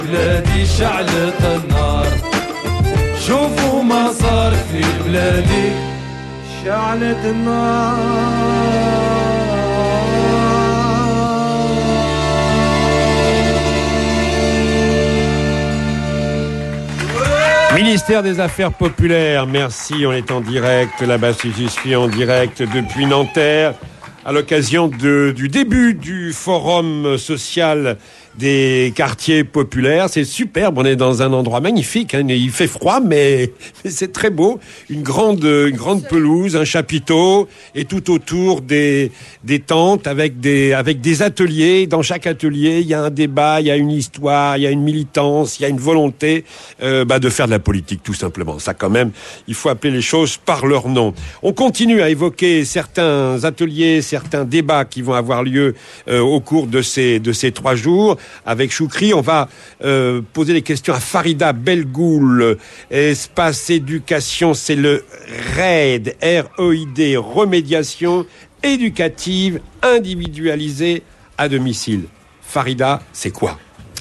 بلادي شعلة النار شوفوا ما صار في بلادي شعلة النار. Ministère des Affaires populaires, merci, on est en direct, là-bas je suis en direct depuis Nanterre, à l'occasion du début du forum social des quartiers populaires. C'est superbe, on est dans un endroit magnifique, hein. Il fait froid mais c'est très beau, une grande pelouse, un chapiteau et tout autour des tentes avec des ateliers. Dans chaque atelier il y a un débat, il y a une histoire, il y a une militance, il y a une volonté de faire de la politique tout simplement. Ça quand même, il faut appeler les choses par leur nom. On continue à évoquer certains ateliers, certains débats qui vont avoir lieu au cours de ces 3 jours. Avec Choukri, on va poser des questions à Farida Belgoul. Espace éducation, c'est le RAID, R-E-I-D, remédiation éducative individualisée à domicile. Farida, c'est quoi ?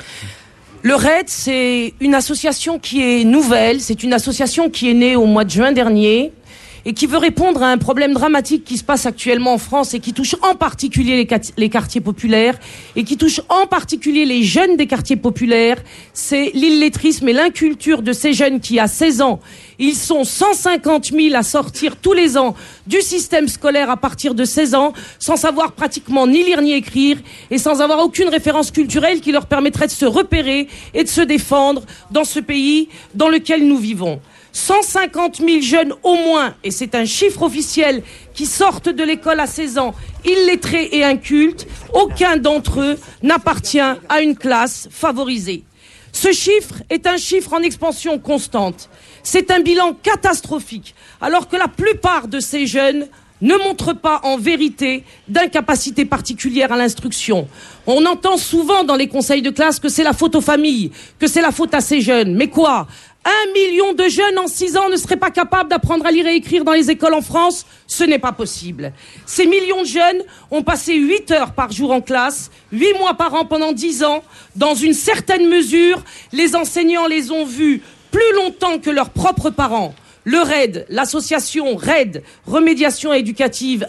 Le RAID, c'est une association qui est nouvelle, c'est une association qui est née au mois de juin dernier et qui veut répondre à un problème dramatique qui se passe actuellement en France et qui touche en particulier les quartiers populaires et qui touche en particulier les jeunes des quartiers populaires. C'est l'illettrisme et l'inculture de ces jeunes qui, à 16 ans, ils sont 150 000 à sortir tous les ans du système scolaire à partir de 16 ans, sans savoir pratiquement ni lire ni écrire et sans avoir aucune référence culturelle qui leur permettrait de se repérer et de se défendre dans ce pays dans lequel nous vivons. 150 000 jeunes au moins, et c'est un chiffre officiel, qui sortent de l'école à 16 ans, illettrés et incultes, aucun d'entre eux n'appartient à une classe favorisée. Ce chiffre est un chiffre en expansion constante. C'est un bilan catastrophique, alors que la plupart de ces jeunes ne montrent pas en vérité d'incapacité particulière à l'instruction. On entend souvent dans les conseils de classe que c'est la faute aux familles, que c'est la faute à ces jeunes. Mais quoi ? 1 million de jeunes en 6 ans ne seraient pas capables d'apprendre à lire et écrire dans les écoles en France? Ce n'est pas possible. Ces millions de jeunes ont passé 8 heures par jour en classe, 8 mois par an pendant 10 ans. Dans une certaine mesure, les enseignants les ont vus plus longtemps que leurs propres parents. Le RAID, l'association RAID, remédiation éducative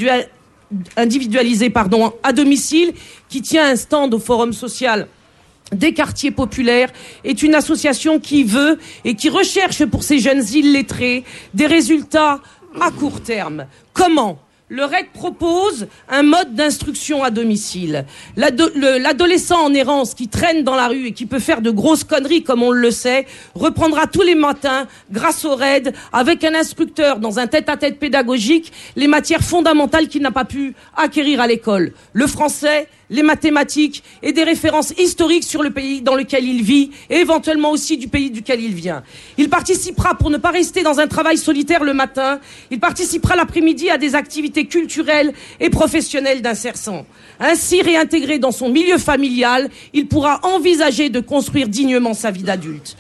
individualisée à domicile, qui tient un stand au Forum social des quartiers populaires, est une association qui veut et qui recherche pour ces jeunes illettrés des résultats à court terme. Comment ? Le RAID propose un mode d'instruction à domicile. L'adolescent en errance qui traîne dans la rue et qui peut faire de grosses conneries, comme on le sait, reprendra tous les matins, grâce au RAID, avec un instructeur dans un tête-à-tête pédagogique, les matières fondamentales qu'il n'a pas pu acquérir à l'école. Le français, les mathématiques et des références historiques sur le pays dans lequel il vit et éventuellement aussi du pays duquel il vient. Il participera, pour ne pas rester dans un travail solitaire le matin, il participera l'après-midi à des activités culturelles et professionnelles d'insertion. Ainsi réintégré dans son milieu familial, il pourra envisager de construire dignement sa vie d'adulte.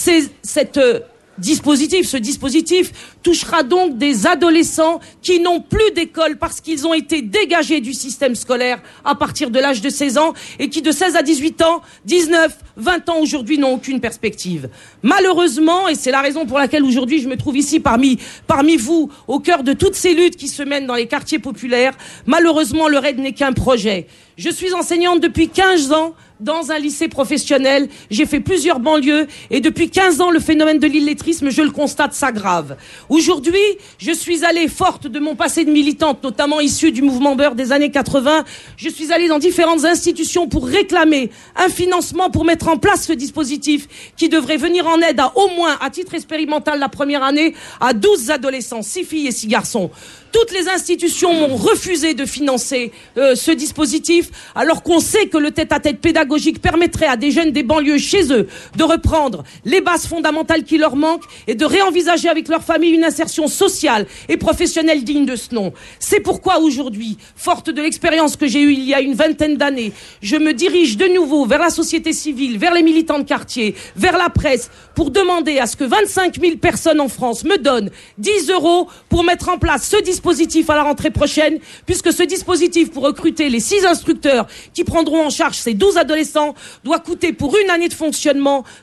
Ce dispositif touchera donc des adolescents qui n'ont plus d'école parce qu'ils ont été dégagés du système scolaire à partir de l'âge de 16 ans et qui de 16 à 18 ans, 19, 20 ans aujourd'hui n'ont aucune perspective. Malheureusement, et c'est la raison pour laquelle aujourd'hui je me trouve ici parmi vous, au cœur de toutes ces luttes qui se mènent dans les quartiers populaires, malheureusement le RAID n'est qu'un projet. Je suis enseignante depuis 15 ans dans un lycée professionnel. J'ai fait plusieurs banlieues et depuis 15 ans, le phénomène de l'illettrisme, je le constate, s'aggrave. Aujourd'hui, je suis allée, forte de mon passé de militante, notamment issue du mouvement Beurre des années 80, je suis allée dans différentes institutions pour réclamer un financement pour mettre en place ce dispositif qui devrait venir en aide à au moins, à titre expérimental la première année, à 12 adolescents, 6 filles et 6 garçons. Toutes les institutions m'ont refusé de financer ce dispositif, alors qu'on sait que le tête-à-tête pédagogique permettrait à des jeunes des banlieues chez eux de reprendre les bases fondamentales qui leur manquent et de réenvisager avec leur famille une insertion sociale et professionnelle digne de ce nom. C'est pourquoi aujourd'hui, forte de l'expérience que j'ai eue il y a une vingtaine d'années, je me dirige de nouveau vers la société civile, vers les militants de quartier, vers la presse, pour demander à ce que 25 000 personnes en France me donnent 10 € pour mettre en place ce dispositif dispositif à la rentrée prochaine, puisque ce dispositif pour recruter les 6 instructeurs qui prendront en charge ces 12 adolescents doit coûter pour une année de fonctionnement